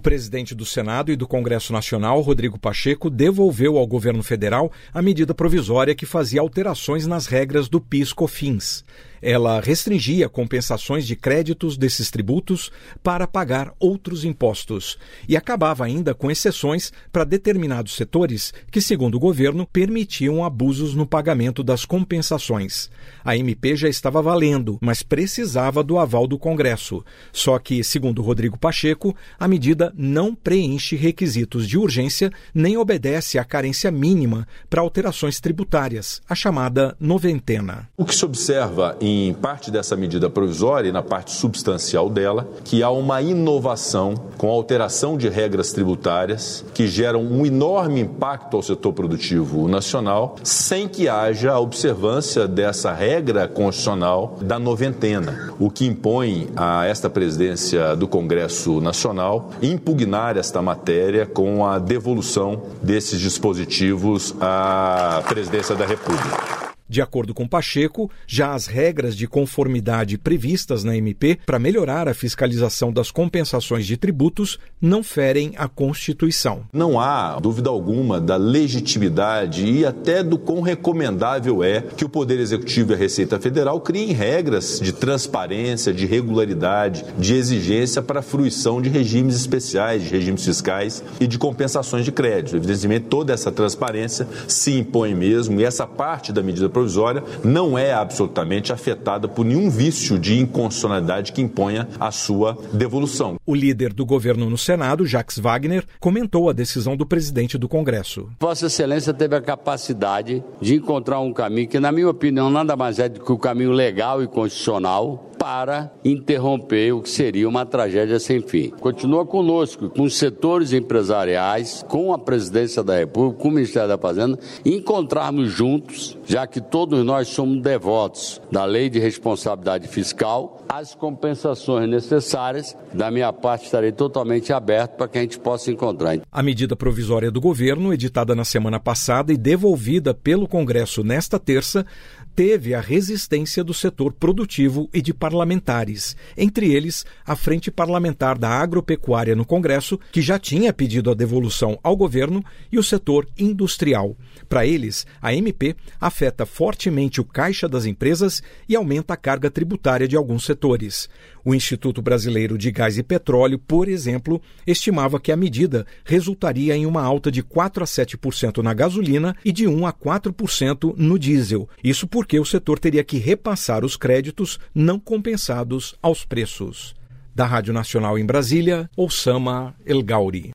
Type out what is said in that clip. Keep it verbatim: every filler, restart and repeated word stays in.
presidente do Senado e do Congresso Nacional, Rodrigo Pacheco, devolveu ao governo federal a medida provisória que fazia alterações nas regras do PIS/COFINS. Ela restringia compensações de créditos desses tributos para pagar outros impostos e acabava ainda com exceções para determinados setores que, segundo o governo, permitiam abusos no pagamento das compensações. A M P já estava valendo, mas precisava do aval do Congresso. Só que, segundo Rodrigo Pacheco, a medida não preenche requisitos de urgência nem obedece à carência mínima para alterações tributárias, a chamada noventena. O que se observa em em parte dessa medida provisória e na parte substancial dela, que há uma inovação com a alteração de regras tributárias que geram um enorme impacto ao setor produtivo nacional, sem que haja a observância dessa regra constitucional da noventena, o que impõe a esta presidência do Congresso Nacional impugnar esta matéria com a devolução desses dispositivos à presidência da República. De acordo com Pacheco, já as regras de conformidade previstas na M P para melhorar a fiscalização das compensações de tributos não ferem a Constituição. Não há dúvida alguma da legitimidade e até do quão recomendável é que o Poder Executivo e a Receita Federal criem regras de transparência, de regularidade, de exigência para a fruição de regimes especiais, de regimes fiscais e de compensações de crédito. Evidentemente, toda essa transparência se impõe mesmo e essa parte da medida provisória não é absolutamente afetada por nenhum vício de inconstitucionalidade que imponha a sua devolução. O líder do governo no Senado, Jacques Wagner, comentou a decisão do presidente do Congresso. Vossa Excelência teve a capacidade de encontrar um caminho que, na minha opinião, nada mais é do que o caminho legal e constitucional para interromper o que seria uma tragédia sem fim. Continua conosco, com os setores empresariais, com a Presidência da República, com o Ministério da Fazenda, encontrarmos juntos, já que todos nós somos devotos da Lei de Responsabilidade Fiscal, as compensações necessárias. Da minha parte, estarei totalmente aberto para que a gente possa encontrar. A medida provisória do governo, editada na semana passada e devolvida pelo Congresso nesta terça, teve a resistência do setor produtivo e de parlamentares, entre eles a Frente Parlamentar da Agropecuária no Congresso, que já tinha pedido a devolução ao governo, e o setor industrial. Para eles, a M P afeta fortemente o caixa das empresas e aumenta a carga tributária de alguns setores. O Instituto Brasileiro de Gás e Petróleo, por exemplo, estimava que a medida resultaria em uma alta de quatro a sete por cento na gasolina e de um a quatro por cento no diesel. Isso porque o setor teria que repassar os créditos não compensados aos preços. Da Rádio Nacional em Brasília, Oussama El Gauri.